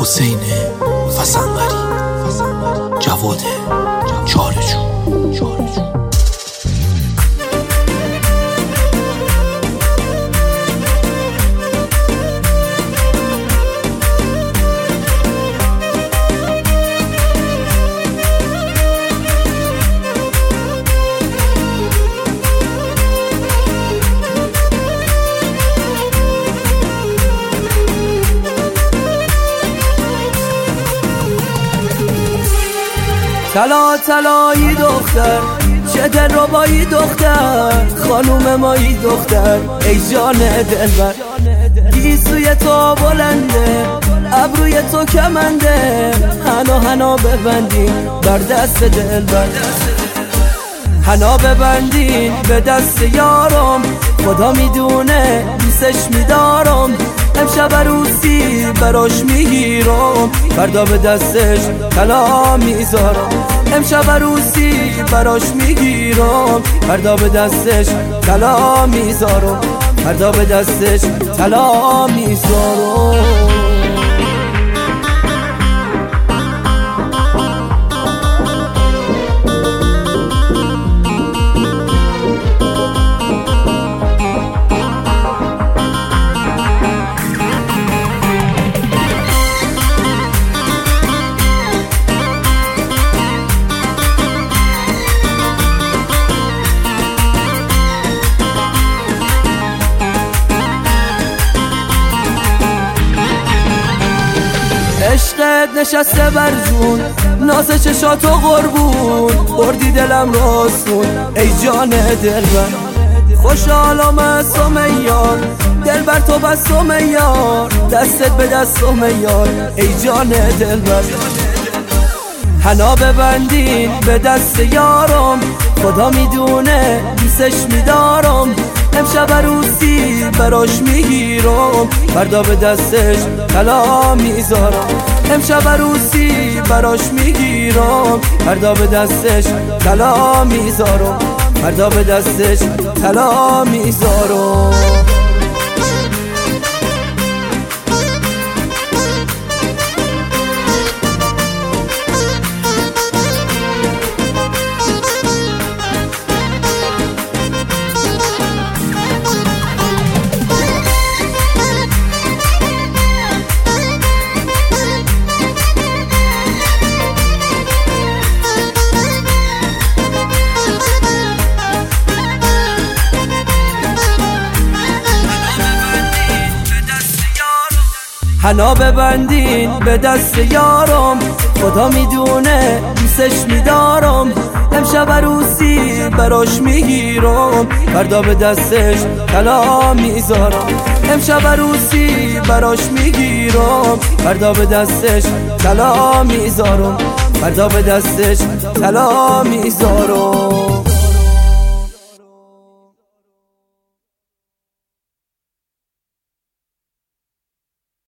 حسین فسنوری، جواد چارجو. طلا طلایی دختر، چه دلربایی دختر، خانوم مایی دختر، ای جان دلبر. گیسوی تو بلنده، ابروی تو کمنده، حنا ببندین بر دست دلبر. حنا ببندین به دست یارم، خدا میدونه دوستش میدارم. امشب عروسی براش میگیرم، فردا به دستش طلا میذارم. امشب عروسی براش میگیرم، فردا به دستش طلا میذارم. فردا به دستش طلا میذارم. عشقت نشسته بر جون، ناز چشاتو قربون، بردی دلم راستون ای جان دلبر. خوشحالم از سمیار، دلبر تو بس سمیار، دستت به دست سمیار ای جان دلبر. حنا ببندین به دست یارم، خدا میدونه دوستش میدارم. امشب عروسی براش میگیرم، فردا به دستش طلا میذارم. امشب عروسی براش میگیرم، فردا به دستش طلا میذارم. فردا به دستش طلا میذارم. حنا ببندین به دست یارم، خدا میدونه دوستش میدارم. امشب عروسی براش میگیرم، فردا به دستش طلا میذارم. امشب عروسی براش میگیرم، فردا به دستش طلا میذارم. فردا به دستش طلا میذارم.